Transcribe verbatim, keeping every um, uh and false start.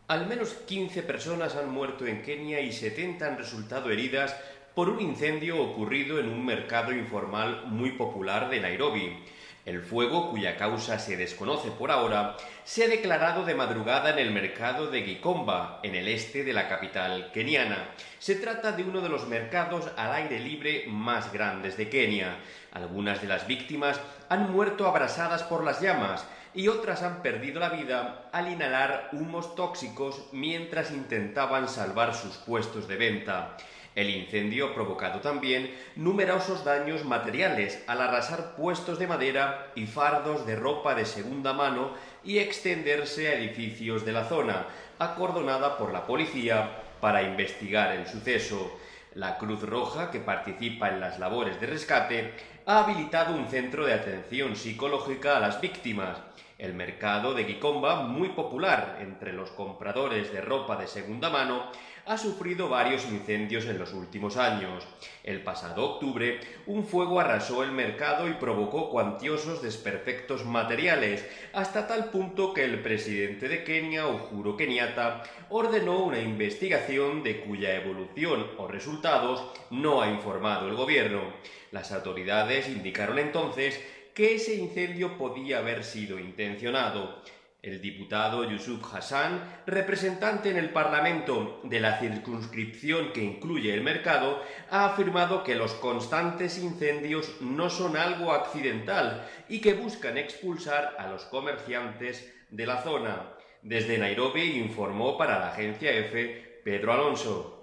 Al menos quince personas han muerto en Kenia y setenta han resultado heridas por un incendio ocurrido en un mercado informal muy popular de Nairobi. El fuego, cuya causa se desconoce por ahora, se ha declarado de madrugada en el mercado de Gikomba, en el este de la capital keniana. Se trata de uno de los mercados al aire libre más grandes de Kenia. Algunas de las víctimas han muerto abrasadas por las llamas y otras han perdido la vida al inhalar humos tóxicos mientras intentaban salvar sus puestos de venta. El incendio ha provocado también numerosos daños materiales al arrasar puestos de madera y fardos de ropa de segunda mano y extenderse a edificios de la zona, acordonada por la policía para investigar el suceso. La Cruz Roja, que participa en las labores de rescate, ha habilitado un centro de atención psicológica a las víctimas. El mercado de Gikomba, muy popular entre los compradores de ropa de segunda mano, ha sufrido varios incendios en los últimos años. El pasado octubre, un fuego arrasó el mercado y provocó cuantiosos desperfectos materiales, hasta tal punto que el presidente de Kenia, Uhuru Kenyatta, ordenó una investigación de cuya evolución o resultados no ha informado el gobierno. Las autoridades indicaron entonces que ese incendio podía haber sido intencionado. El diputado Yusuf Hassan, representante en el Parlamento de la circunscripción que incluye el mercado, ha afirmado que los constantes incendios no son algo accidental y que buscan expulsar a los comerciantes de la zona. Desde Nairobi informó para la agencia EFE Pedro Alonso.